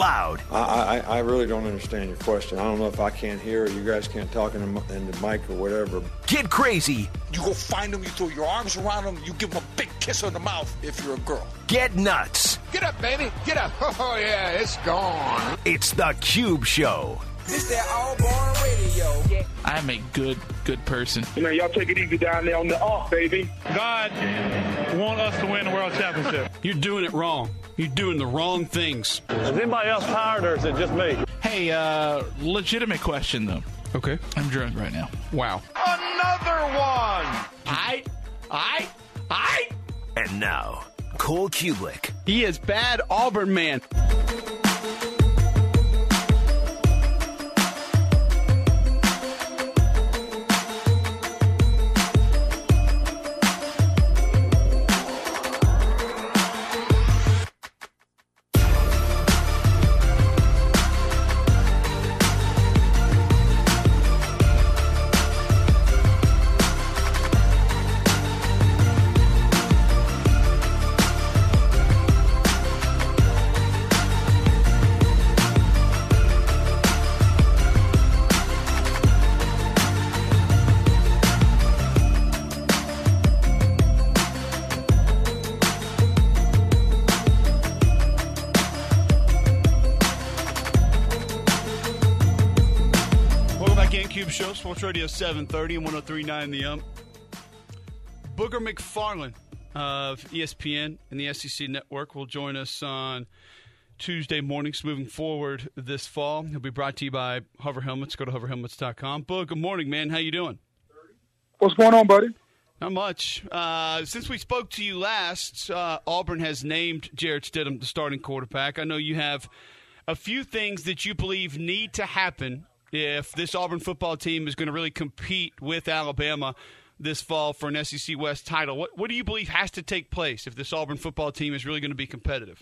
loud. I really don't understand your question. I don't know if I can't hear or you guys can't talk in the mic or whatever. Get crazy. You go find them, you throw your arms around them, you give them a big kiss on the mouth if you're a girl. Get nuts. Get up, baby. Get up. Oh, yeah, it's gone. It's the Cube Show. This that all-born radio. I'm a good person. Man, y'all take it easy down there on the off, baby. God want us to win the world championship. You're doing it wrong. You're doing the wrong things. Is anybody else tired or is it just me? Hey, legitimate question, though. Okay. I'm drunk right now. Wow. Another one. And now, Cole Kubelik. He is bad Auburn man. Show, Sports Radio 730 and 103.9 The Ump. Booger McFarland of ESPN and the SEC Network will join us on Tuesday mornings moving forward this fall. He'll be brought to you by Hover Helmets. Go to hoverhelmets.com. Boog, good morning, man. How you doing? What's going on, buddy? Not much. Since we spoke to you last, Auburn has named Jarrett Stidham the starting quarterback. I know you have a few things that you believe need to happen if this Auburn football team is going to really compete with Alabama this fall for an SEC West title. What do you believe has to take place if this Auburn football team is really going to be competitive?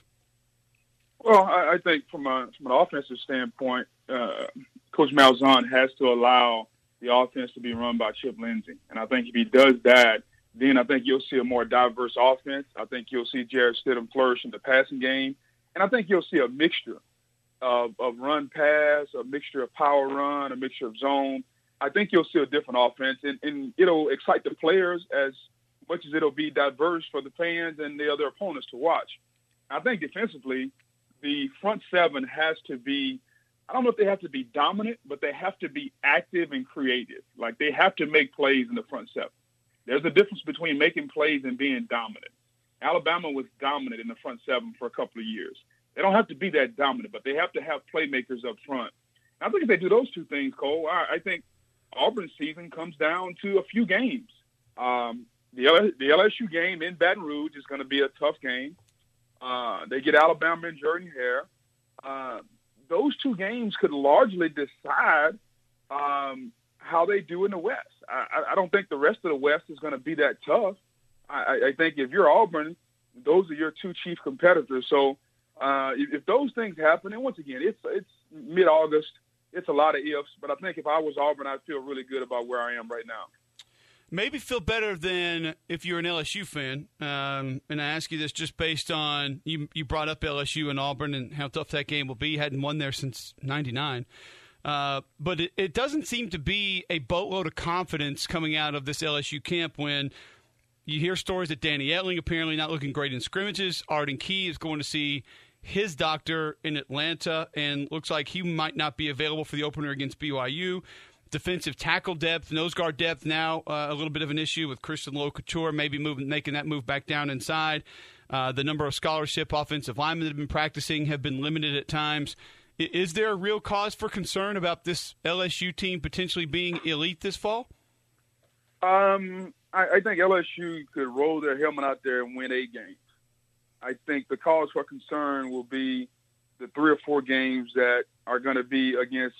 Well, I think from an offensive standpoint, Coach Malzahn has to allow the offense to be run by Chip Lindsey. And I think if he does that, then I think you'll see a more diverse offense. I think you'll see Jarrett Stidham flourish in the passing game. And I think you'll see a mixture of run pass, a mixture of power run, a mixture of zone. I think you'll see a different offense, and it'll excite the players as much as it'll be diverse for the fans and the other opponents to watch. I think defensively, the front seven has to be, I don't know if they have to be dominant, but they have to be active and creative. Like, they have to make plays in the front seven. There's a difference between making plays and being dominant. Alabama was dominant in the front seven for a couple of years. They don't have to be that dominant, but they have to have playmakers up front. And I think if they do those two things, Cole, I think Auburn's season comes down to a few games. The LSU game in Baton Rouge is going to be a tough game. They get Alabama and Jordan-Hare. Those two games could largely decide how they do in the West. I don't think the rest of the West is going to be that tough. I think if you're Auburn, those are your two chief competitors. So if those things happen, and once again, it's mid-August, it's a lot of ifs, but I think if I was Auburn, I'd feel really good about where I am right now. Maybe feel better than if you're an LSU fan. And I ask you this just based on you brought up LSU and Auburn and how tough that game will be. Hadn't won there since '99. But it doesn't seem to be a boatload of confidence coming out of this LSU camp when you hear stories that Danny Etling apparently not looking great in scrimmages. Arden Key is going to see his doctor in Atlanta and looks like he might not be available for the opener against BYU. Defensive tackle depth, nose guard depth now a little bit of an issue with Christian Lowe-Couture maybe making that move back down inside. The number of scholarship offensive linemen that have been practicing have been limited at times. Is there a real cause for concern about this LSU team potentially being elite this fall? I think LSU could roll their helmet out there and win 8 games. I think the cause for concern will be the 3 or 4 games that are going to be against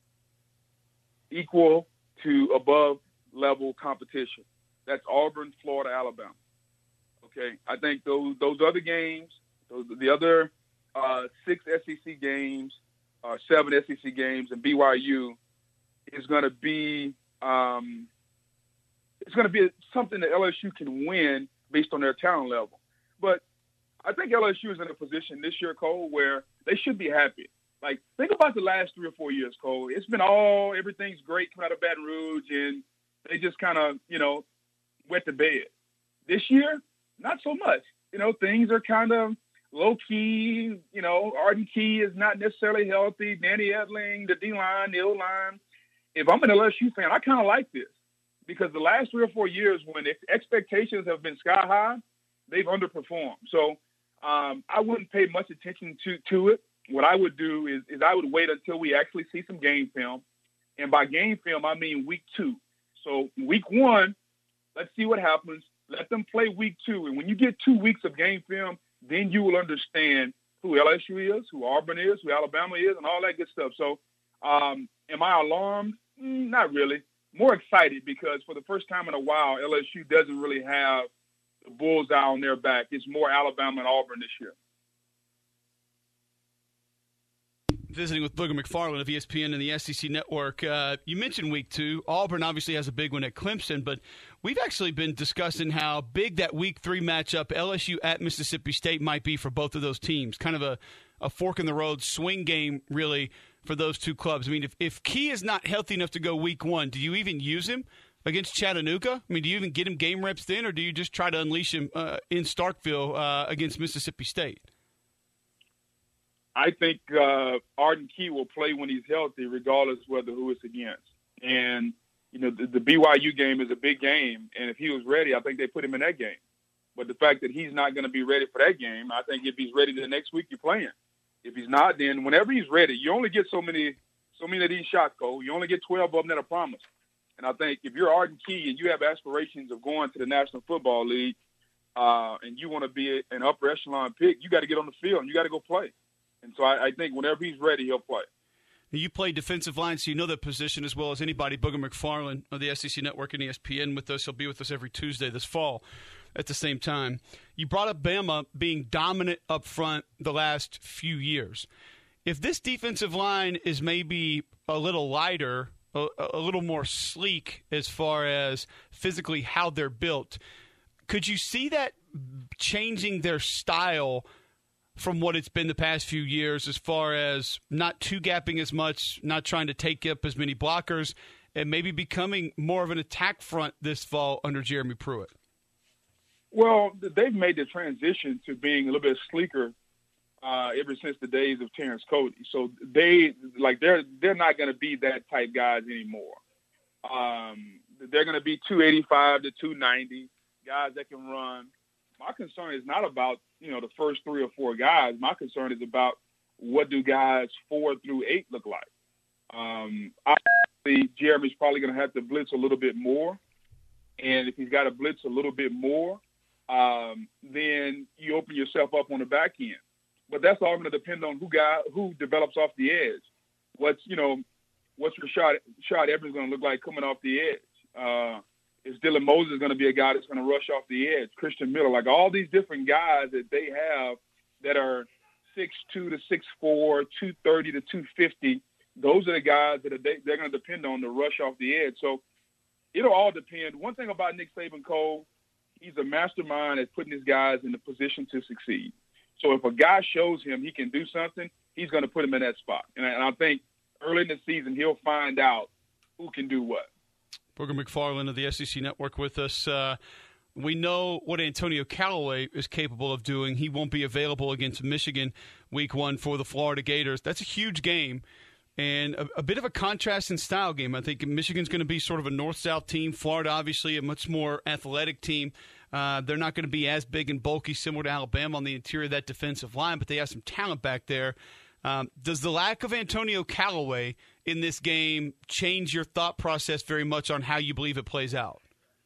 equal to above level competition. That's Auburn, Florida, Alabama. Okay, I think those other games, the other 6 SEC games, 7 SEC games, and BYU is going to be it's going to be something that LSU can win based on their talent level. But I think LSU is in a position this year, Cole, where they should be happy. Like, think about the last 3 or 4 years, Cole. It's been everything's great coming out of Baton Rouge, and they just kind of, wet the bed. This year, not so much. Things are kind of low-key. Arden Key is not necessarily healthy. Danny Edling, the D-line, the O-line. If I'm an LSU fan, I kind of like this because the last 3 or 4 years when expectations have been sky high, they've underperformed. So I wouldn't pay much attention to it. What I would do is I would wait until we actually see some game film. And by game film, I mean week 2. So week 1, let's see what happens. Let them play week 2. And when you get 2 weeks of game film, then you will understand who LSU is, who Auburn is, who Alabama is, and all that good stuff. So am I alarmed? Not really. More excited because for the first time in a while, LSU doesn't really have the bullseye on their back. It's more Alabama and Auburn this year. Visiting with Booger McFarland of ESPN and the SEC Network. You mentioned week 2. Auburn obviously has a big one at Clemson, but we've actually been discussing how big that week 3 matchup, LSU at Mississippi State, might be for both of those teams. Kind of a fork-in-the-road swing game, really, for those two clubs. I mean, if Key is not healthy enough to go week 1, do you even use him against Chattanooga? I mean, do you even get him game reps then, or do you just try to unleash him in Starkville against Mississippi State? I think Arden Key will play when he's healthy, regardless whether who it's against. And, the BYU game is a big game, and if he was ready, I think they put him in that game. But the fact that he's not going to be ready for that game, I think if he's ready the next week, you play him. If he's not, then whenever he's ready, you only get so many of these shots, Cole. You only get 12 of them that are promised. And I think if you're Arden Key and you have aspirations of going to the National Football League and you want to be an upper echelon pick, you got to get on the field and you got to go play. And so I think whenever he's ready, he'll play. You play defensive line, so you know that position as well as anybody. Booger McFarland of the SEC Network and ESPN with us. He'll be with us every Tuesday this fall at the same time. You brought up Bama being dominant up front the last few years. If this defensive line is maybe a little lighter, a little more sleek as far as physically how they're built, could you see that changing their style from what it's been the past few years as far as not two-gapping as much, not trying to take up as many blockers, and maybe becoming more of an attack front this fall under Jeremy Pruitt? Well, they've made the transition to being a little bit sleeker ever since the days of Terrence Cody. So they're not going to be that type guys anymore. They're going to be 285 to 290 guys that can run. My concern is not about, the first 3 or 4 guys. My concern is about what do guys 4 through 8 look like. Obviously, Jeremy's probably going to have to blitz a little bit more. And if he's got to blitz a little bit more, then you open yourself up on the back end. But that's all going to depend on who develops off the edge. What's Rashad Evans going to look like coming off the edge? Is Dylan Moses going to be a guy that's going to rush off the edge? Christian Miller, like all these different guys that they have that are 6'2" to 6'4", 230 to 250. Those are the guys that they're going to depend on to rush off the edge. So it'll all depend. One thing about Nick Saban, Cole, he's a mastermind at putting his guys in the position to succeed. So if a guy shows him he can do something, he's going to put him in that spot. And I think early in the season he'll find out who can do what. Booger McFarland of the SEC Network with us. We know what Antonio Callaway is capable of doing. He won't be available against Michigan week 1 for the Florida Gators. That's a huge game and a bit of a contrast in style game. I think Michigan's going to be sort of a north-south team. Florida, obviously, a much more athletic team. They're not going to be as big and bulky, similar to Alabama on the interior of that defensive line, but they have some talent back there. Does the lack of Antonio Callaway in this game change your thought process very much on how you believe it plays out?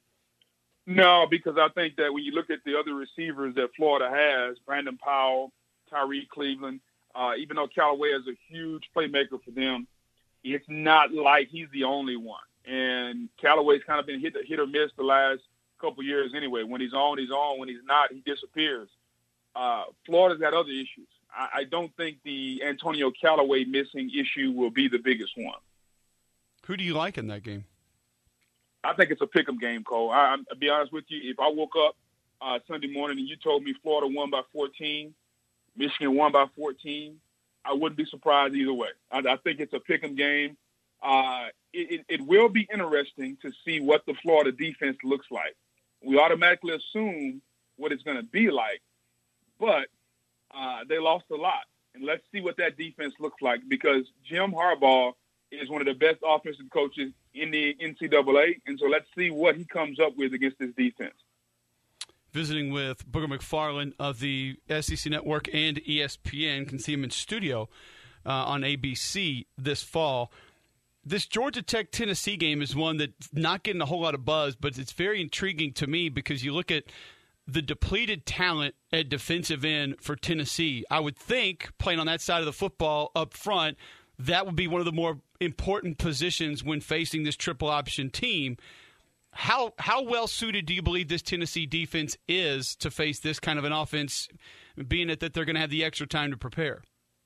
No, because I think that when you look at the other receivers that Florida has, Brandon Powell, Tyree Cleveland, even though Callaway is a huge playmaker for them, it's not like he's the only one. And Callaway's kind of been hit or miss the last couple years anyway. When he's on, he's on. When he's not, he disappears. Florida's got other issues. I don't think the Antonio Callaway missing issue will be the biggest one. Who do you like in that game? I think it's a pick'em game, Cole. I'll be honest with you. If I woke up Sunday morning and you told me Florida won by 14, Michigan won by 14, I I wouldn't be surprised either way. I think it's a pick-em game. It will be interesting to see what the Florida defense looks like. We automatically assume what it's going to be like, but they lost a lot. And let's see what that defense looks like, because Jim Harbaugh is one of the best offensive coaches in the NCAA, and so let's see what he comes up with against this defense. Visiting with Booger McFarland of the SEC Network and ESPN. Can see him in studio on ABC this fall. This Georgia Tech-Tennessee game is one that's not getting a whole lot of buzz, but it's very intriguing to me because you look at the depleted talent at defensive end for Tennessee. I would think, playing on that side of the football up front, that would be one of the more important positions when facing this triple option team. How well suited do you believe this Tennessee defense is to face this kind of an offense, being that they're going to have the extra time to prepare?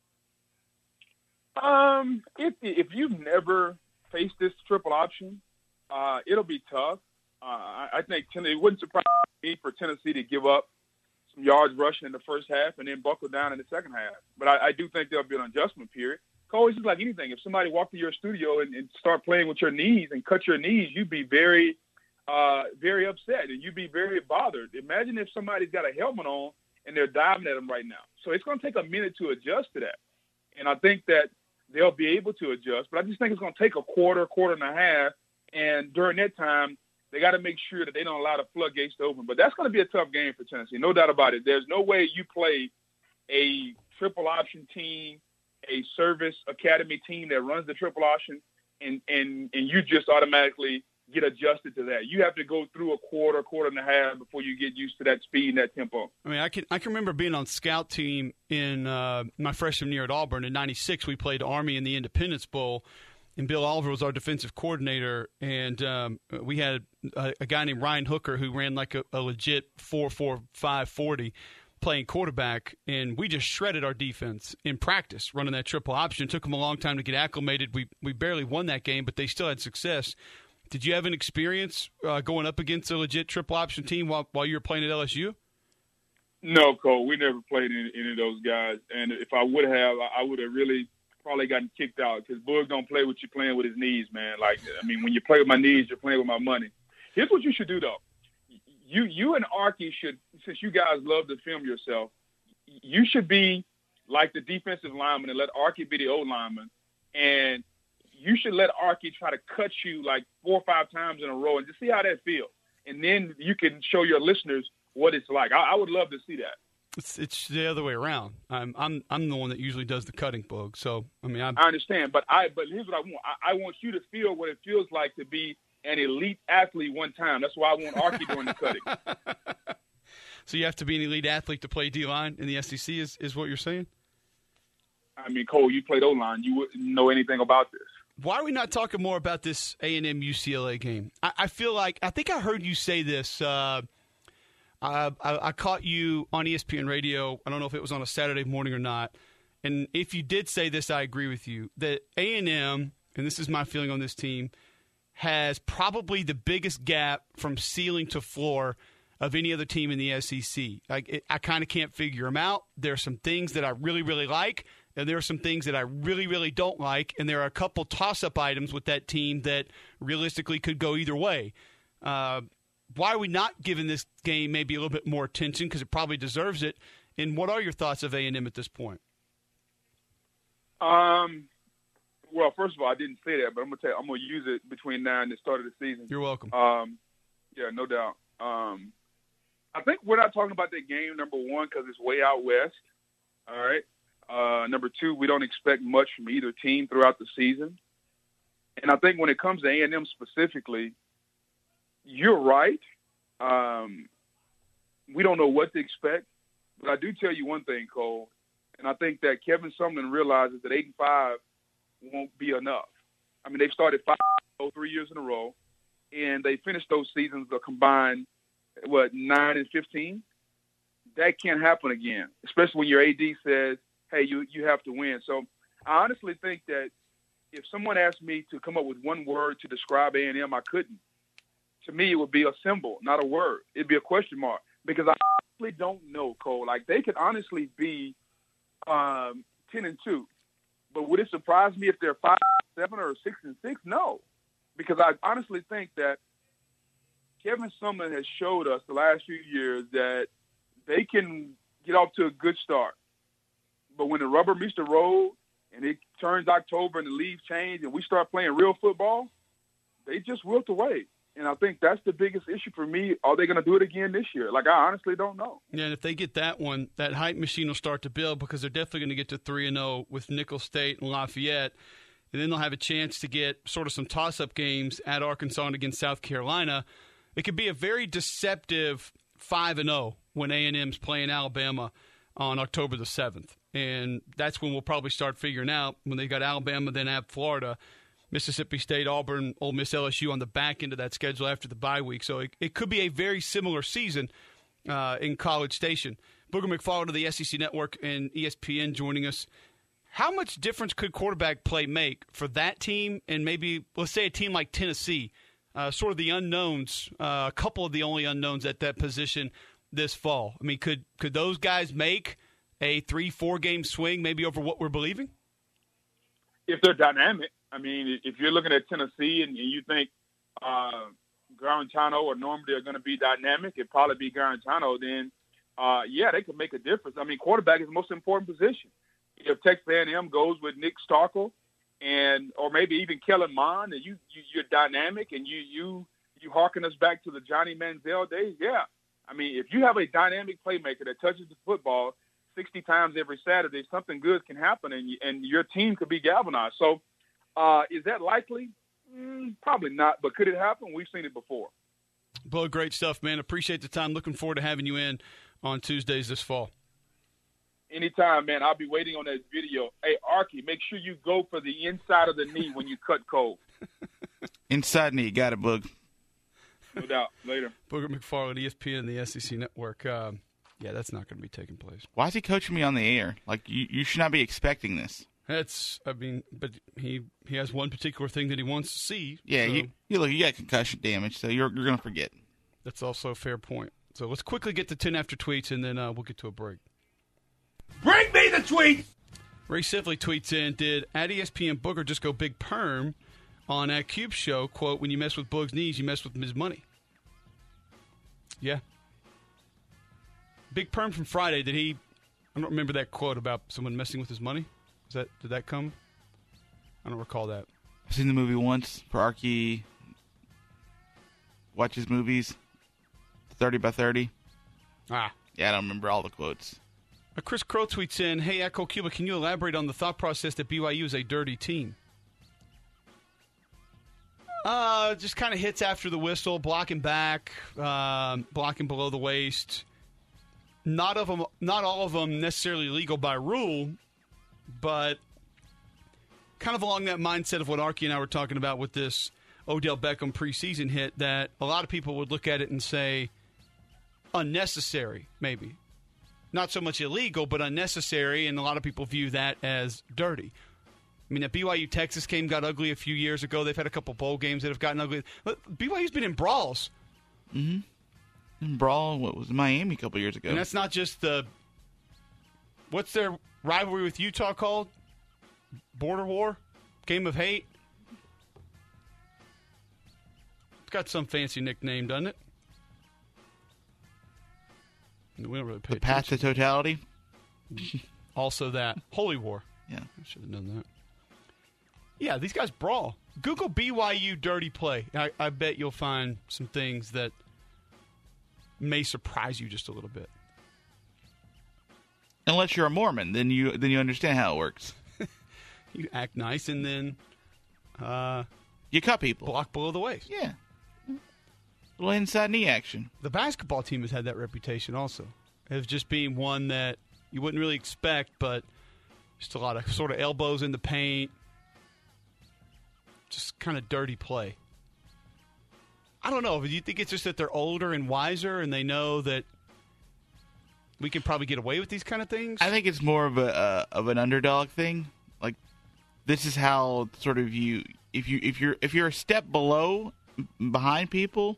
If you've never faced this triple option, it'll be tough. I think it wouldn't surprise me for Tennessee to give up some yards rushing in the first half and then buckle down in the second half. But I do think there'll be an adjustment period. Cole, it's just like anything. If somebody walked to your studio and start playing with your knees and cut your knees, you'd be very upset and you'd be very bothered. Imagine if somebody's got a helmet on and they're diving at them right now. So it's going to take a minute to adjust to that. And I think that they'll be able to adjust, but I just think it's going to take a quarter and a half. And during that time, they got to make sure that they don't allow the floodgates to open. But that's going to be a tough game for Tennessee, no doubt about it. There's no way you play a triple option team, a service academy team that runs the triple option, and you just automatically get adjusted to that. You have to go through a quarter and a half before you get used to that speed and that tempo. I mean, I can remember being on scout team in my freshman year at Auburn. In '96, we played Army in the Independence Bowl, and Bill Oliver was our defensive coordinator, and we had a guy named Ryan Hooker who ran like a legit 4.45 40 playing quarterback, and we just shredded our defense in practice running that triple option. It took them a long time to get acclimated. We barely won that game, but they still had success. Did you have an experience going up against a legit triple option team while you were playing at LSU? No, Cole. We never played any of those guys. And if I would have, I would have really probably gotten kicked out, because Boog don't play with you playing with his knees, man. Like, I mean, when you play with my knees, you're playing with my money. Here's what you should do, though. You and Archie should, since you guys love to film yourself, you should be like the defensive lineman and let Archie be the O lineman. And you should let Archie try to cut you like 4 or 5 times in a row and just see how that feels. And then you can show your listeners what it's like. I would love to see that. It's the other way around. I'm the one that usually does the cutting, Boog. So I mean, I understand, but here's what I want. I want you to feel what it feels like to be an elite athlete one time. That's why I want Archie doing the cutting. So you have to be an elite athlete to play D-line in the SEC is what you're saying? I mean, Cole, you played O-line. You wouldn't know anything about this. Why are we not talking more about this A&M UCLA game? I feel like, I think I heard you say this. I caught you on ESPN Radio. I don't know if it was on a Saturday morning or not. And if you did say this, I agree with you, that A&M, and this is my feeling on this team, has probably the biggest gap from ceiling to floor of any other team in the SEC. I kind of can't figure them out. There are some things that I really, really like, and there are some things that I really, really don't like, and there are a couple toss-up items with that team that realistically could go either way. Why are we not giving this game maybe a little bit more attention, because it probably deserves it, and what are your thoughts of A&M at this point? Well, first of all, I didn't say that, but I'm gonna use it between now and the start of the season. You're welcome. Yeah, no doubt. I think we're not talking about that game, number one, because it's way out west. All right. Number two, we don't expect much from either team throughout the season. And I think when it comes to A&M specifically, you're right. We don't know what to expect, but I do tell you one thing, Cole, and I think that Kevin Sumlin realizes that 8-5 won't be enough. I mean, they've started 5-0 3 years in a row, and they finished those seasons a combined, 9-15? That can't happen again, especially when your AD says, hey, you have to win. So I honestly think that if someone asked me to come up with one word to describe A&M, I couldn't. To me, it would be a symbol, not a word. It'd be a question mark, because I honestly don't know, Cole. Like, they could honestly be 10-2. But would it surprise me if they're 5-7 or 6-6? No, because I honestly think that Kevin Sumlin has showed us the last few years that they can get off to a good start. But when the rubber meets the road and it turns October and the leaves change and we start playing real football, they just wilt away. And I think that's the biggest issue for me. Are they going to do it again this year? Like, I honestly don't know. Yeah, and if they get that one, that hype machine will start to build because they're definitely going to get to 3-0 with Nicholls State and Lafayette. And then they'll have a chance to get sort of some toss-up games at Arkansas and against South Carolina. It could be a very deceptive 5-0 when A&M's playing Alabama on October the 7th. And that's when we'll probably start figuring out when they've got Alabama, then at Florida, Mississippi State, Auburn, Ole Miss, LSU on the back end of that schedule after the bye week. So it could be a very similar season in College Station. Booger McFarland of the SEC Network and ESPN joining us. How much difference could quarterback play make for that team and maybe, let's say, a team like Tennessee, sort of the unknowns, a couple of the only unknowns at that position this fall? I mean, could those guys make a 3-4 game swing maybe over what we're believing? If they're dynamic. I mean, if you're looking at Tennessee and you think Garantano or Normandy are going to be dynamic, it'd probably be Garantano, then, yeah, they could make a difference. I mean, quarterback is the most important position. If Texas A&M goes with Nick Starkel or maybe even Kellen Mond, and you're dynamic and you harken us back to the Johnny Manziel days, yeah. I mean, if you have a dynamic playmaker that touches the football 60 times every Saturday, something good can happen and your team could be galvanized. So, is that likely? Probably not, but could it happen? We've seen it before. Bo, great stuff, man. Appreciate the time. Looking forward to having you in on Tuesdays this fall. Anytime, man. I'll be waiting on that video. Hey, Arky, make sure you go for the inside of the knee when you cut Cole. Inside knee. Got it, Boog. No doubt. Later. Booger McFarland, ESPN and the SEC Network. Yeah, that's not going to be taking place. Why is he coaching me on the air? Like, you should not be expecting this. But he has one particular thing that he wants to see. Yeah, so you got concussion damage, so you're going to forget. That's also a fair point. So let's quickly get to 10 after tweets, and then we'll get to a break. Bring me the tweets! Ray Sifley tweets in, did at ESPN Booger just go big perm on at Cube Show, quote, when you mess with Boog's knees, you mess with his money. Yeah. Big perm from Friday, I don't remember that quote about someone messing with his money. Did that come? I don't recall that. I've seen the movie once for Arky. Watches movies. 30 by 30. Yeah, I don't remember all the quotes. Chris Crow tweets in, hey, Echo Cuba, can you elaborate on the thought process that BYU is a dirty team? Just kind of hits after the whistle, blocking back, blocking below the waist. Not all of them necessarily legal by rule, but kind of along that mindset of what Arky and I were talking about with this Odell Beckham preseason hit, that a lot of people would look at it and say unnecessary, maybe. Not so much illegal, but unnecessary, and a lot of people view that as dirty. I mean, that BYU-Texas game got ugly a few years ago. They've had a couple bowl games that have gotten ugly. BYU's been in brawls. Mm-hmm. In brawl, what was Miami a couple years ago? And that's not just what's their rivalry with Utah called? Border War? Game of Hate? It's got some fancy nickname, doesn't it? We don't really pay The Path to Totality? Also that. Holy War. Yeah. I should have done that. Yeah, these guys brawl. Google BYU dirty play. I bet you'll find some things that may surprise you just a little bit. Unless you're a Mormon, then you understand how it works. You act nice and then you cut people. Block below the waist. Yeah. A little inside knee action. The basketball team has had that reputation also. As just being one that you wouldn't really expect, but just a lot of sort of elbows in the paint. Just kind of dirty play. I don't know. Do you think it's just that they're older and wiser and they know that we can probably get away with these kind of things? I think it's more of an underdog thing. Like, this is how sort of if you're a step behind people,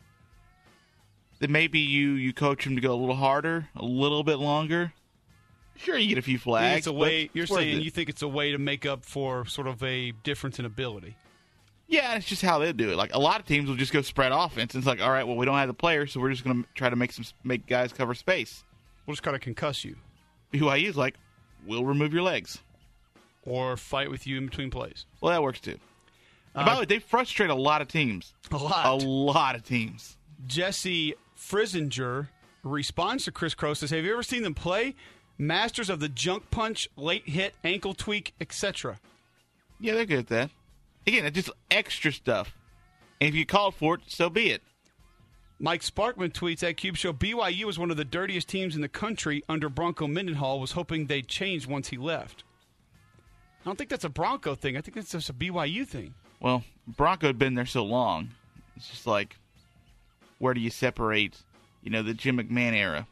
then maybe you coach them to go a little harder, a little bit longer, Sure, you get a few You think flags. it's a way. but You're it's worth saying it. you think it's a way to make up for sort of a difference in ability. Yeah, it's just how they do it. Like a lot of teams will just go spread offense. And it's like, all right, well, we don't have the players, so we're just going to try to make guys cover space. We'll just kind of concuss you BYU is like, we'll remove your legs. or fight with you in between plays. Well, that works too. And by the way, they frustrate a lot of teams. A lot. A lot of teams. Jesse Frizinger responds to Chris Crow, says, have you ever seen them play? Masters of the junk punch, late hit, ankle tweak, etc. Yeah, they're good at that. Again, it's just extra stuff. And if you called for it, so be it. Mike Sparkman tweets at Cube Show, BYU was one of the dirtiest teams in the country under Bronco Mendenhall, was hoping they'd change once he left. I don't think that's a Bronco thing. I think that's just a BYU thing. Well, Bronco had been there so long. It's just like, where do you separate, the Jim McMahon era?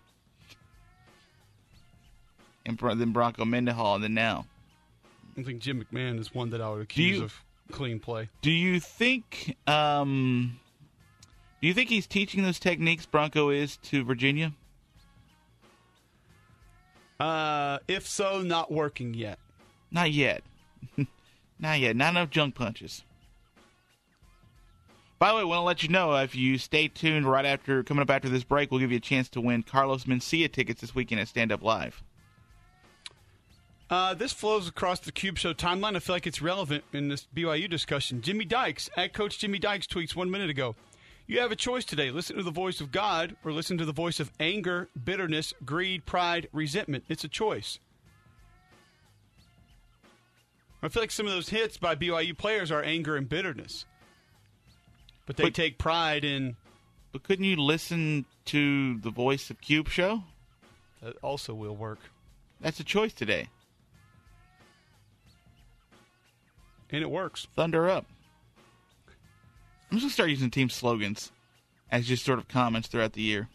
And then Bronco Mendenhall, and then now. I think Jim McMahon is one that I would accuse of clean play. Do you think he's teaching those techniques Bronco is to Virginia? If so, not working yet. Not yet. Not yet. Not enough junk punches. By the way, I want to let you know, if you stay tuned coming up after this break, we'll give you a chance to win Carlos Mencia tickets this weekend at Stand Up Live. This flows across the Cube Show timeline. I feel like it's relevant in this BYU discussion. Jimmy Dykes, at Coach Jimmy Dykes, tweets 1 minute ago. You have a choice today. Listen to the voice of God or listen to the voice of anger, bitterness, greed, pride, resentment. It's a choice. I feel like some of those hits by BYU players are anger and bitterness. But they take pride in... But couldn't you listen to the voice of Cube Show? That also will work. That's a choice today. And it works. Thunder up. I'm just going to start using team slogans as just sort of comments throughout the year.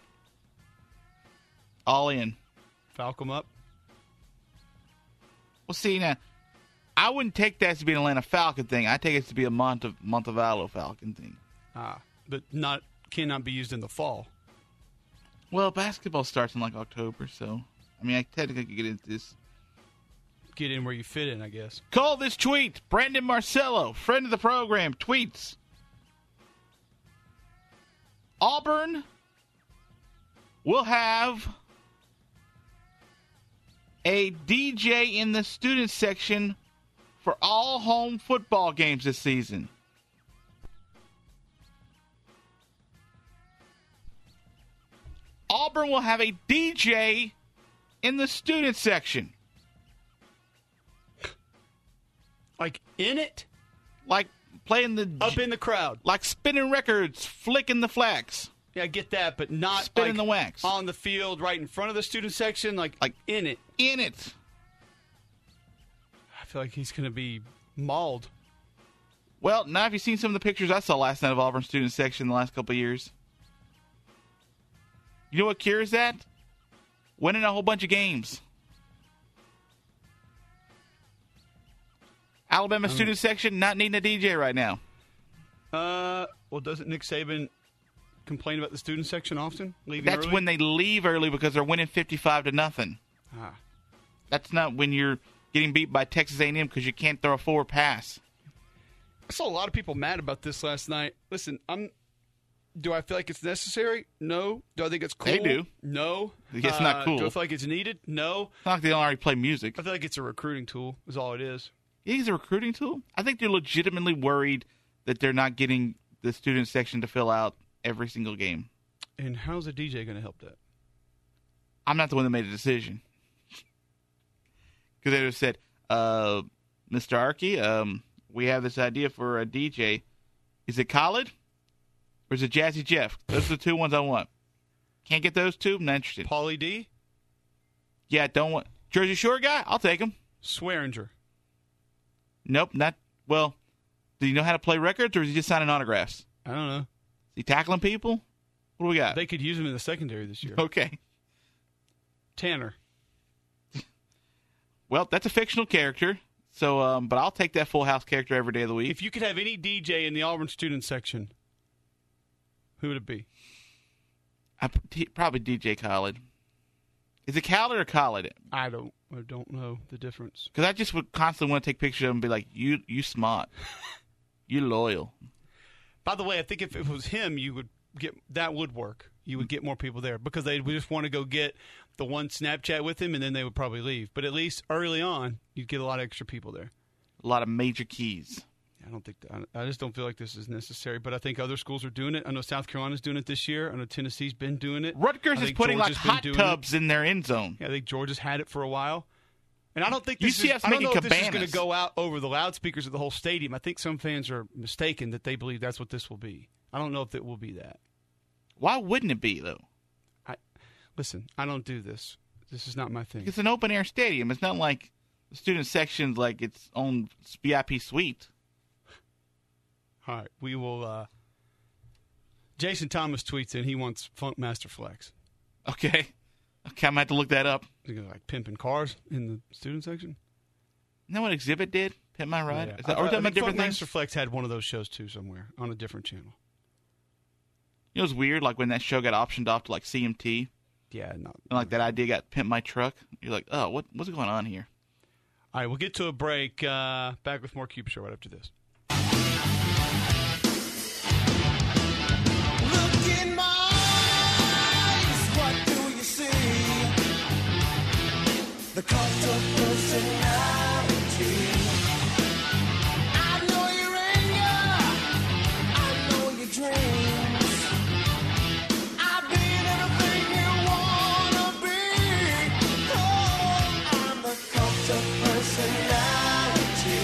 All in. Falcom up. Well, see, now, I wouldn't take that to be an Atlanta Falcon thing. I take it to be a Montevallo Falcon thing. But cannot be used in the fall. Well, basketball starts in like October, so I technically could get into this. Get in where you fit in, I guess. Call this tweet. Brandon Marcello, friend of the program, tweets. Auburn will have a DJ in the student section for all home football games this season. Auburn will have a DJ in the student section. Like in it? Like playing up in the crowd. Like spinning records, flicking the flax. Yeah, I get that, but not spinning the wax. On the field right in front of the student section, like in it. In it. I feel like he's going to be mauled. Well, now have you seen some of the pictures I saw last night of Auburn student section in the last couple of years? You know what cures that? Winning a whole bunch of games. Alabama student section not needing a DJ right now. Well, doesn't Nick Saban complain about the student section often? That's when they leave early because they're winning 55-0. That's not when you're getting beat by Texas A&M because you can't throw a forward pass. I saw a lot of people mad about this last night. Listen, do I feel like it's necessary? No. Do I think it's cool? They do. No. It's not cool. Do I feel like it's needed? No. It's not like they don't already play music. I feel like it's a recruiting tool is all it is. It's a recruiting tool? I think they're legitimately worried that they're not getting the student section to fill out every single game. And how's a DJ going to help that? I'm not the one that made the decision. Because they just said, Mr. Archie, we have this idea for a DJ. Is it Khaled or is it Jazzy Jeff? Those are the two ones I want. Can't get those two? I'm not interested. Pauly D? Yeah, don't want. Jersey Shore guy? I'll take him. Swearinger? Nope, not. Well, do you know how to play records or is he just signing autographs? I don't know. Is he tackling people? What do we got? They could use him in the secondary this year. Okay. Tanner. Well, that's a fictional character, so but I'll take that Full House character every day of the week. If you could have any DJ in the Auburn student section, who would it be? Probably DJ Khaled. Is it Khaled or Khaled? I don't know the difference. Because I just would constantly want to take pictures of him and be like, you smart. You loyal. By the way, I think if it was him, that would work. You would get more people there because they would just want to go get the one Snapchat with him, and then they would probably leave. But at least early on, you'd get a lot of extra people there. A lot of major keys. I just don't feel like this is necessary, but I think other schools are doing it. I know South Carolina's doing it this year. I know Tennessee's been doing it. Rutgers is putting like hot tubs in their end zone. Yeah, I think Georgia's had it for a while. And I don't think this is going to go out over the loudspeakers of the whole stadium. I think some fans are mistaken that they believe that's what this will be. I don't know if it will be that. Why wouldn't it be, though? Listen, I don't do this. This is not my thing. It's an open-air stadium. It's not like the student section's like its own VIP suite. All right, we will. Jason Thomas tweets in he wants Funk Master Flex. Okay, I'm gonna have to look that up. Is he like pimping cars in the student section? Isn't that what Exhibit did? Pimp My Ride? Yeah. Is that, are we talking about different Funk things? Master Flex had one of those shows too somewhere on a different channel. You know, it was weird, like when that show got optioned off to like CMT. Yeah, and like that idea got Pimp My Truck. You're like, oh, what's going on here? All right, we'll get to a break. Back with more Cube Show right after this. Look in my eyes, what do you see? The cult of personality. I know your anger, I know your dreams. I've been everything you wanna be. Oh, I'm the cult of personality.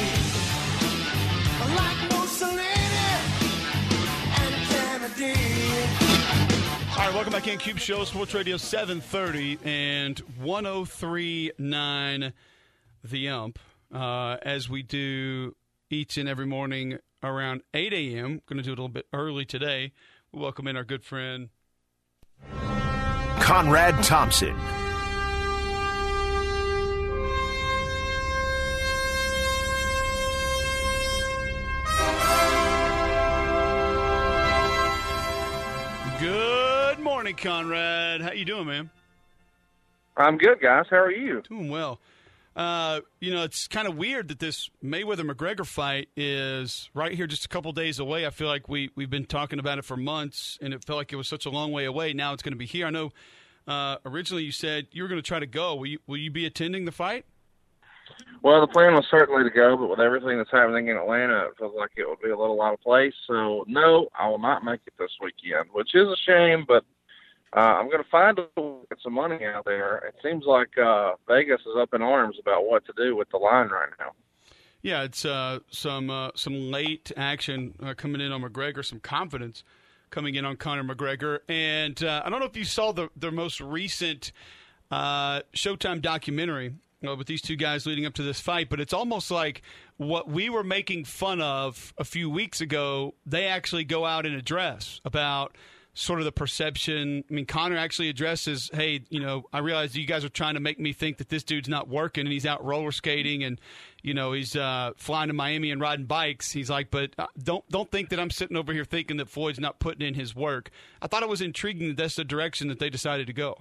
Like Mussolini and Kennedy. All right, welcome back in. Cube Show, Sports Radio 730 and 103.9 The Ump. As we do each and every morning around 8 a.m. Going to do it a little bit early today. We'll welcome in our good friend Conrad Thompson. Good morning, Conrad. How you doing, man? I'm good, guys. How are you? Doing well. It's kind of weird that this Mayweather-McGregor fight is right here just a couple days away. I feel like we've been talking about it for months, and it felt like it was such a long way away. Now it's going to be here. I know originally you said you were going to try to go. Will you be attending the fight? Well, the plan was certainly to go, but with everything that's happening in Atlanta, it feels like it would be a little out of place. So, no, I will not make it this weekend, which is a shame, but I'm going to find get some money out there. It seems like Vegas is up in arms about what to do with the line right now. Yeah, it's some late action coming in on McGregor, some confidence coming in on Conor McGregor. And I don't know if you saw the most recent Showtime documentary with these two guys leading up to this fight, but it's almost like what we were making fun of a few weeks ago, they actually go out and address about sort of the perception. I mean, Conor actually addresses, hey, I realize you guys are trying to make me think that this dude's not working and he's out roller skating and, he's flying to Miami and riding bikes. He's like, but don't think that I'm sitting over here thinking that Floyd's not putting in his work. I thought it was intriguing that that's the direction that they decided to go.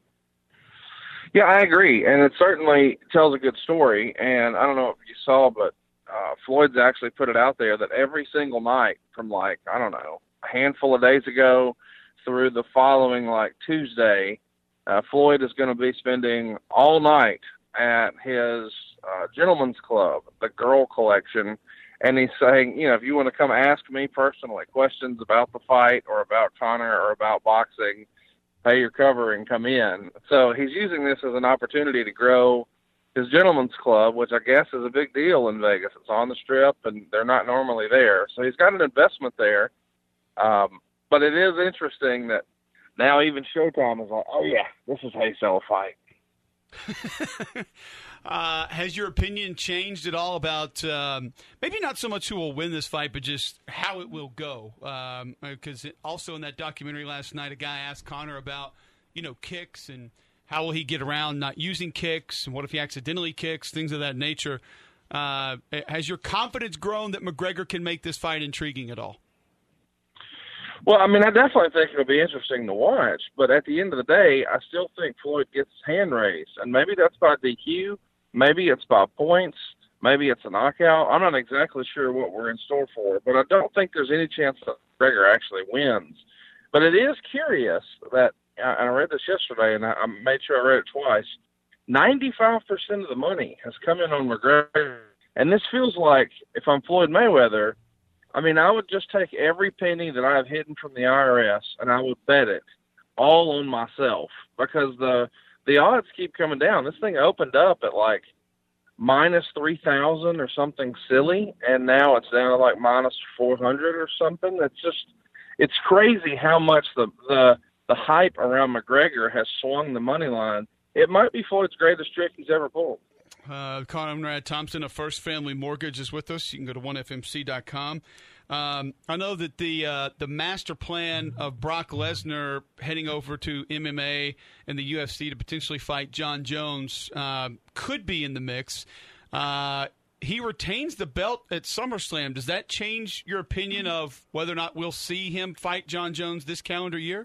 Yeah, I agree, and it certainly tells a good story. And I don't know if you saw, but Floyd's actually put it out there that every single night from a handful of days ago through the following Tuesday, Floyd is going to be spending all night at his gentleman's club, the Girl Collection, and he's saying, if you want to come ask me personally questions about the fight or about Conor or about boxing, pay your cover and come in. So he's using this as an opportunity to grow his gentleman's club, which I guess is a big deal in Vegas. It's on the Strip, and they're not normally there. So he's got an investment there. But it is interesting that now even Showtime is like, oh, yeah, this is how you sell a fight. Has your opinion changed at all about maybe not so much who will win this fight, but just how it will go? Because also in that documentary last night, a guy asked Conor about, kicks and how will he get around not using kicks and what if he accidentally kicks, things of that nature. Has your confidence grown that McGregor can make this fight intriguing at all? Well, I mean, I definitely think it'll be interesting to watch, but at the end of the day, I still think Floyd gets his hand raised, and maybe that's by DQ, maybe it's by points, maybe it's a knockout. I'm not exactly sure what we're in store for, but I don't think there's any chance that McGregor actually wins. But it is curious that, and I read this yesterday, and I made sure I read it twice, 95% of the money has come in on McGregor, and this feels like, if I'm Floyd Mayweather, I mean, I would just take every penny that I have hidden from the IRS and I would bet it all on myself, because the odds keep coming down. This thing opened up at like minus 3,000 or something silly, and now it's down to like minus 400 or something. It's crazy how much the hype around McGregor has swung the money line. It might be Floyd's greatest trick he's ever pulled. Conrad Thompson of First Family Mortgage is with us. You can go to onefmc.com. I know that the master plan of Brock Lesnar heading over to MMA and the UFC to potentially fight John Jones could be in the mix. He retains the belt at SummerSlam. Does that change your opinion of whether or not we'll see him fight John Jones this calendar year?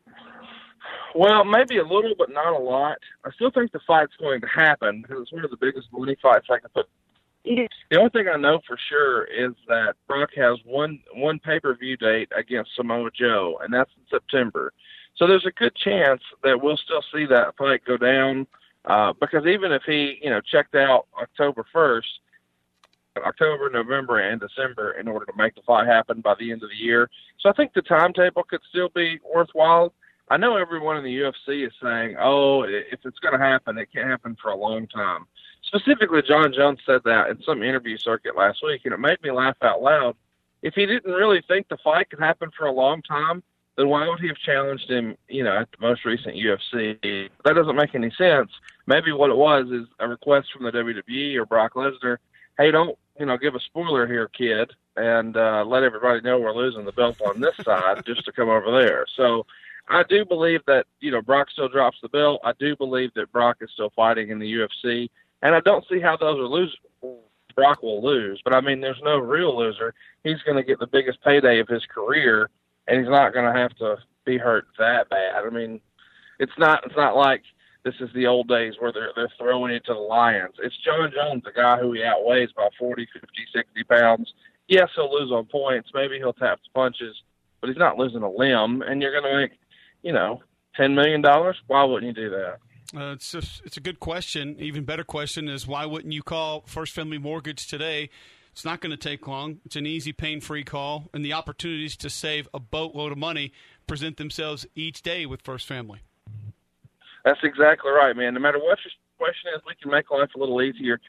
Well, maybe a little, but not a lot. I still think the fight's going to happen because it's one of the biggest money fights I can put. The only thing I know for sure is that Brock has one pay-per-view date against Samoa Joe, and that's in September. So there's a good chance that we'll still see that fight go down because even if he, checked out October 1st, October, November, and December in order to make the fight happen by the end of the year. So I think the timetable could still be worthwhile. I know everyone in the UFC is saying, if it's going to happen, it can't happen for a long time. Specifically, John Jones said that in some interview circuit last week, and it made me laugh out loud. If he didn't really think the fight could happen for a long time, then why would he have challenged him, at the most recent UFC? That doesn't make any sense. Maybe what it was is a request from the WWE or Brock Lesnar, hey, don't, give a spoiler here, kid, and let everybody know we're losing the belt on this side just to come over there. So I do believe that, Brock still drops the belt. I do believe that Brock is still fighting in the UFC. And I don't see how those are losers. Brock will lose. But, I mean, there's no real loser. He's going to get the biggest payday of his career, and he's not going to have to be hurt that bad. I mean, it's not like this is the old days where they're throwing it to the lions. It's John Jones, a guy who he outweighs by 40, 50, 60 pounds. Yes, he'll lose on points. Maybe he'll tap the punches, but he's not losing a limb. And you're going to make, $10 million? Why wouldn't you do that? It's a good question. Even better question is, why wouldn't you call First Family Mortgage today? It's not going to take long. It's an easy, pain-free call, and the opportunities to save a boatload of money present themselves each day with First Family. That's exactly right, man. No matter what your question is, we can make life a little easier.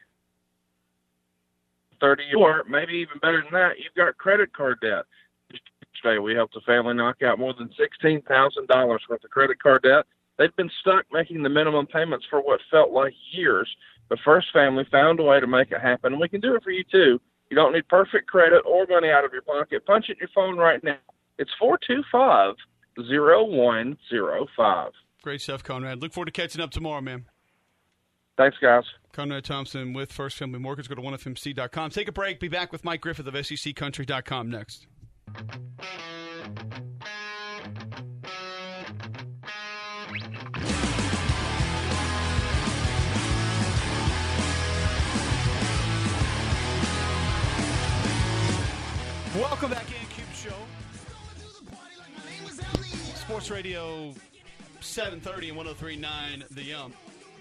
30 or maybe even better than that, you've got credit card debt. Yesterday, we helped a family knock out more than $16,000 worth of credit card debt. They'd been stuck making the minimum payments for what felt like years. But First Family found a way to make it happen, and we can do it for you, too. You don't need perfect credit or money out of your pocket. Punch it in your phone right now. It's 425-0105. Great stuff, Conrad. Look forward to catching up tomorrow, man. Thanks, guys. Conrad Thompson with First Family Mortgage. Go to onefmc.com. Take a break. Be back with Mike Griffith of SECCountry.com next. Welcome back in, Cube Show. Sports Radio 730 and 103.9 The Yum.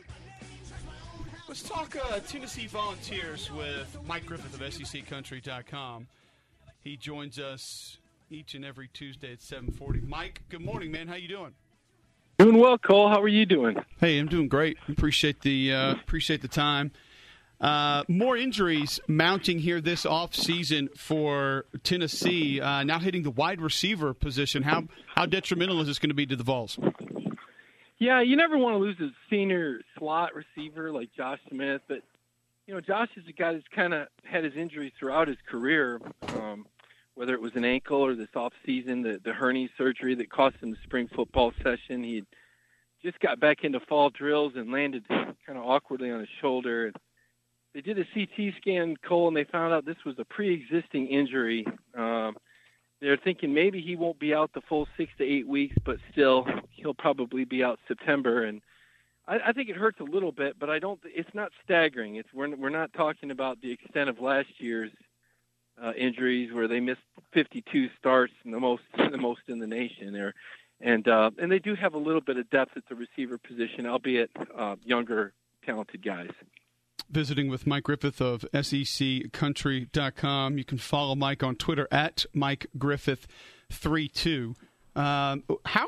Let's talk Tennessee Volunteers with Mike Griffith of SECCountry.com. He joins us each and every Tuesday at 7:40. Mike, good morning, man. How you doing? Doing well, Cole. How are you doing? Hey, I'm doing great. Appreciate the time. More injuries mounting here this offseason for Tennessee, now hitting the wide receiver position. How detrimental is this going to be to the Vols? Yeah, you never want to lose a senior slot receiver like Josh Smith, but, Josh is a guy that's kind of had his injuries throughout his career, whether it was an ankle or this offseason, the hernia surgery that cost him the spring football session. He just got back into fall drills and landed kind of awkwardly on his shoulder. They did a CT scan, Cole, and they found out this was a pre-existing injury. They they're thinking maybe he won't be out the full 6 to 8 weeks, but still he'll probably be out September. And I think it hurts a little bit, but it's not staggering. We're not talking about the extent of last year's injuries where they missed 52 starts, and the most in the nation there. And they do have a little bit of depth at the receiver position, albeit younger, talented guys. Visiting with Mike Griffith of SECCountry.com. You can follow Mike on Twitter at MikeGriffith32. I'm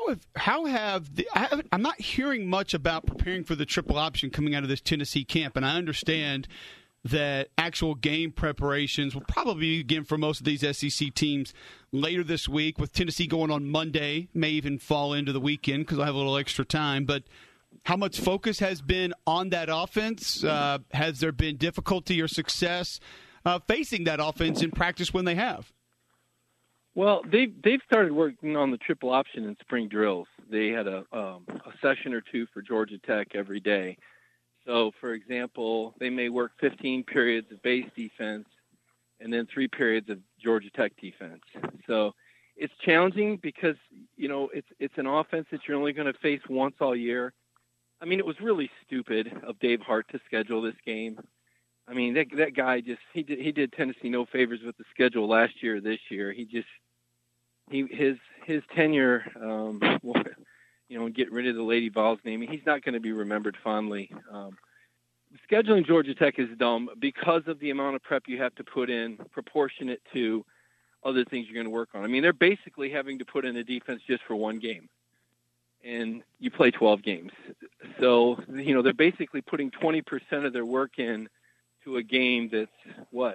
not hearing much about preparing for the triple option coming out of this Tennessee camp, and I understand that actual game preparations will probably begin for most of these SEC teams later this week, with Tennessee going on Monday, may even fall into the weekend because I have a little extra time. But how much focus has been on that offense? Has there been difficulty or success facing that offense in practice when they have? Well, they've started working on the triple option in spring drills. They had a session or two for Georgia Tech every day. So, for example, they may work 15 periods of base defense and then 3 periods of Georgia Tech defense. So it's challenging because, it's an offense that you're only going to face once all year. I mean, it was really stupid of Dave Hart to schedule this game. I mean, that guy he did Tennessee no favors with the schedule last year or this year. His tenure, get rid of the Lady Vols name. He's not going to be remembered fondly. Scheduling Georgia Tech is dumb because of the amount of prep you have to put in, proportionate to other things you're going to work on. I mean, they're basically having to put in a defense just for one game, and you play 12 games. So, they're basically putting 20% of their work in to a game that's what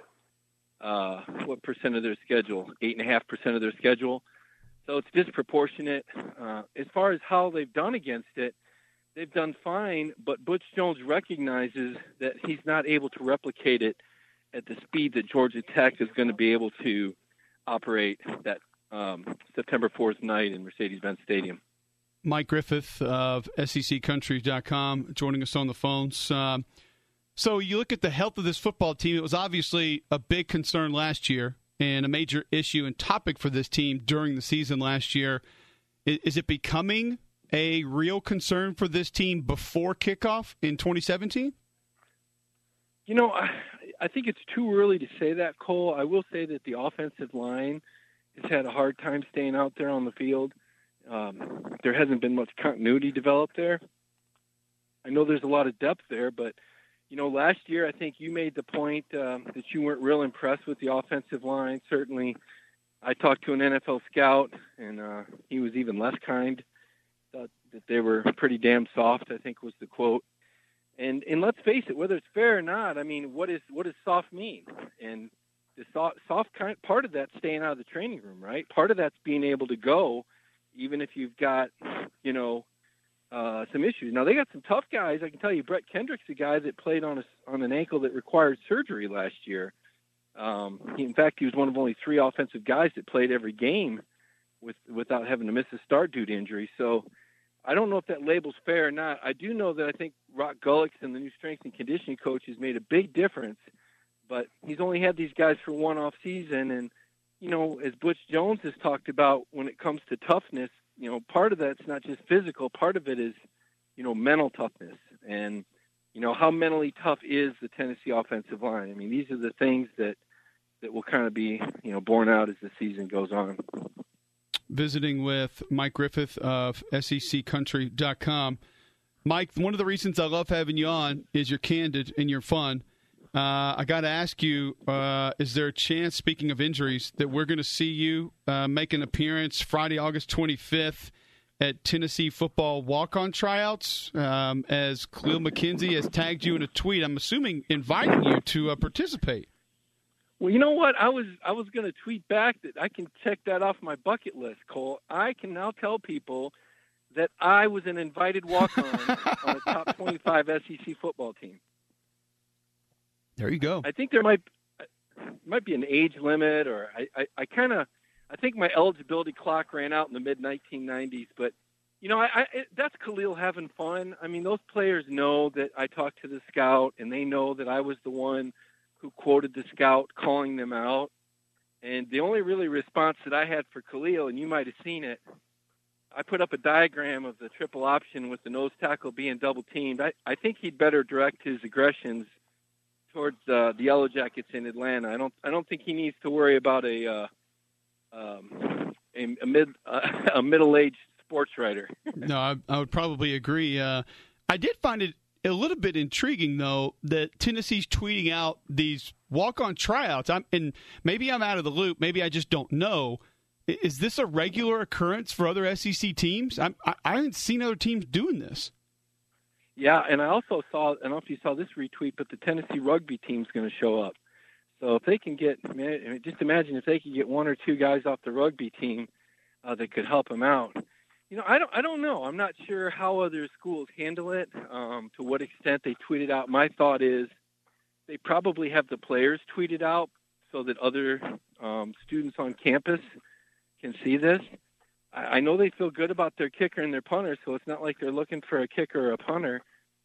percent of their schedule? 8.5% of their schedule. So it's disproportionate. As far as how they've done against it, they've done fine, but Butch Jones recognizes that he's not able to replicate it at the speed that Georgia Tech is going to be able to operate that September 4th night in Mercedes-Benz Stadium. Mike Griffith of SECCountry.com joining us on the phones. So you look at the health of this football team. It was obviously a big concern last year and a major issue and topic for this team during the season last year. Is it becoming a real concern for this team before kickoff in 2017? I think it's too early to say that, Cole. I will say that the offensive line has had a hard time staying out there on the field. There hasn't been much continuity developed there. I know there's a lot of depth there, but last year I think you made the point that you weren't real impressed with the offensive line. Certainly, I talked to an NFL scout, and he was even less kind. Thought that they were pretty damn soft, I think was the quote. And let's face it, whether it's fair or not, I mean, what does soft mean? And the soft kind, part of that's staying out of the training room, right? Part of that's being able to go, even if you've got, some issues. Now, they got some tough guys. I can tell you, Brett Kendrick's a guy that played on an ankle that required surgery last year. In fact, he was one of only 3 offensive guys that played every game without having to miss a start due to injury. So I don't know if that label's fair or not. I do know that I think Rock Gullickson, the new strength and conditioning coach, has made a big difference, but he's only had these guys for one off season. And, as Butch Jones has talked about, when it comes to toughness, part of that's not just physical. Part of it is, mental toughness. And, how mentally tough is the Tennessee offensive line? I mean, these are the things that will kind of be, borne out as the season goes on. Visiting with Mike Griffith of SECCountry.com. Mike, one of the reasons I love having you on is you're candid and you're fun. I got to ask you, is there a chance, speaking of injuries, that we're going to see you make an appearance Friday, August 25th at Tennessee football walk-on tryouts, as Khalil McKenzie has tagged you in a tweet, I'm assuming inviting you to participate? Well, you know what? I was going to tweet back that I can check that off my bucket list, Cole. I can now tell people that I was an invited walk-on on a top 25 SEC football team. There you go. I think there might be an age limit, or I think my eligibility clock ran out in the mid-1990s. But, that's Khalil having fun. I mean, those players know that I talked to the scout, and they know that I was the one who quoted the scout calling them out. And the only really response that I had for Khalil, and you might have seen it, I put up a diagram of the triple option with the nose tackle being double teamed. I think he'd better direct his aggressions towards the Yellow Jackets in Atlanta. I don't think he needs to worry about a middle-aged sports writer. No, I would probably agree. I did find it a little bit intriguing, though, that Tennessee's tweeting out these walk-on tryouts. And maybe I'm out of the loop. Maybe I just don't know. Is this a regular occurrence for other SEC teams? I haven't seen other teams doing this. Yeah, and I also saw, I don't know if you saw this retweet, but the Tennessee rugby team's going to show up. So if they can get, just imagine if they could get one or two guys off the rugby team that could help them out. I don't know. I'm not sure how other schools handle it, to what extent they tweet it out. My thought is they probably have the players tweet it out so that other students on campus can see this. I know they feel good about their kicker and their punter, so it's not like they're looking for a kicker or a punter.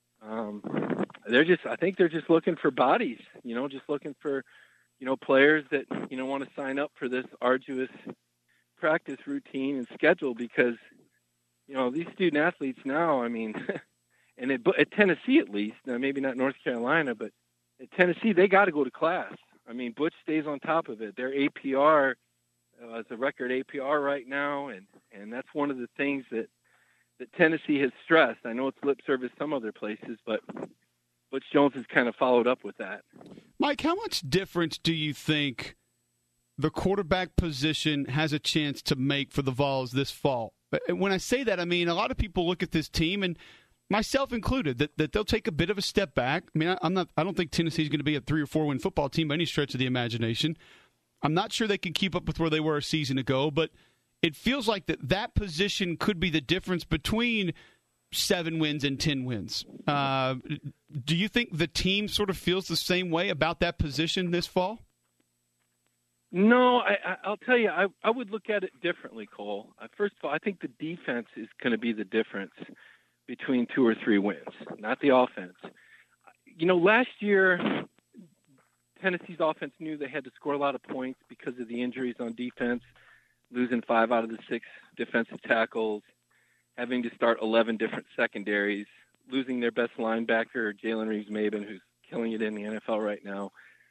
I think they're just looking for bodies, just looking for, players that, want to sign up for this arduous practice routine and schedule because, these student athletes now, and at Tennessee at least, now maybe not North Carolina, but at Tennessee, they got to go to class. Butch stays on top of it. Their APR is a record APR right now, and that's one of the things that Tennessee has stressed. I know it's lip service some other places, but Butch Jones has kind of followed up with that. Mike, how much difference do you think the quarterback position has a chance to make for the Vols this fall? When I say that, a lot of people look at this team, and myself included, that they'll take a bit of a step back. I don't think Tennessee's going to be a 3 or 4 win football team by any stretch of the imagination. I'm not sure they can keep up with where they were a season ago, but it feels like that position could be the difference between 7 wins and 10 wins. Do you think the team sort of feels the same way about that position this fall? No, I'll tell you, I would look at it differently, Cole. First of all, I think the defense is going to be the difference between 2 or 3 wins, not the offense. Last year, Tennessee's offense knew they had to score a lot of points because of the injuries on defense, losing 5 out of the 6 defensive tackles, having to start 11 different secondaries, losing their best linebacker, Jalen Reeves-Maben, who's killing it in the NFL right now.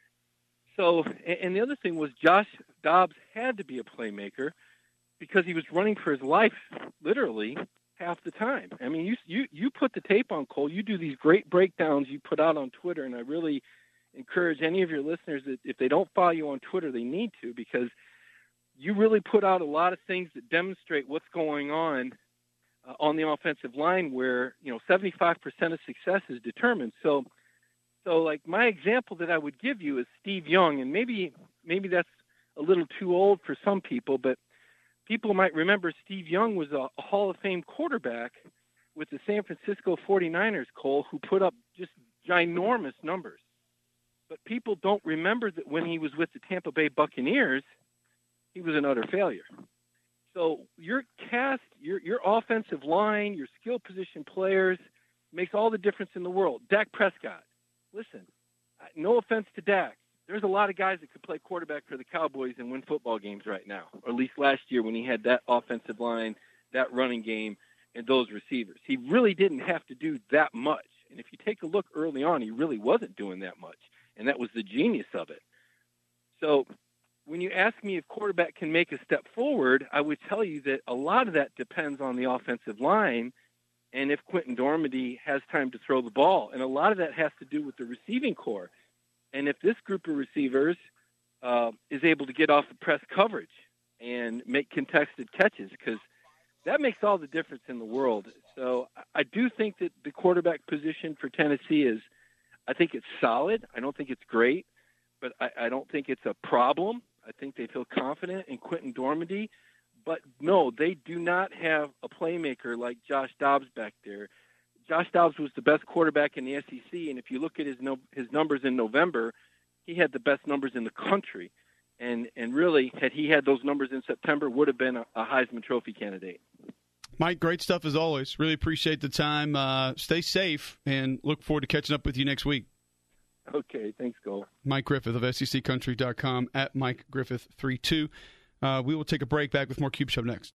So, and the other thing was Josh Dobbs had to be a playmaker because he was running for his life, literally, half the time. You put the tape on, Cole. You do these great breakdowns you put out on Twitter, and I really encourage any of your listeners that if they don't follow you on Twitter, they need to, because you really put out a lot of things that demonstrate what's going on the offensive line where, 75% of success is determined. So like my example that I would give you is Steve Young, and maybe that's a little too old for some people, but people might remember Steve Young was a Hall of Fame quarterback with the San Francisco 49ers, Cole, who put up just ginormous numbers. But people don't remember that when he was with the Tampa Bay Buccaneers, he was an utter failure. So your cast, your offensive line, your skill position players makes all the difference in the world. Dak Prescott. Listen, no offense to Dak. There's a lot of guys that could play quarterback for the Cowboys and win football games right now, or at least last year when he had that offensive line, that running game, and those receivers. He really didn't have to do that much. And if you take a look early on, he really wasn't doing that much. And that was the genius of it. So when you ask me if quarterback can make a step forward, I would tell you that a lot of that depends on the offensive line and if Quentin Dormady has time to throw the ball. And a lot of that has to do with the receiving core. And if this group of receivers is able to get off the press coverage and make contested catches, because that makes all the difference in the world. So I do think that the quarterback position for Tennessee I think it's solid. I don't think it's great, but I don't think it's a problem. I think they feel confident in Quentin Dormady. But, no, they do not have a playmaker like Josh Dobbs back there. Josh Dobbs was the best quarterback in the SEC, and if you look at his numbers in November, he had the best numbers in the country. And really, had he had those numbers in September, would have been a Heisman Trophy candidate. Mike, great stuff as always. Really appreciate the time. Stay safe, and look forward to catching up with you next week. Okay, thanks, Cole. Mike Griffith of SECCountry.com at Mike Griffith32. We will take a break. Back with more Cube Show next.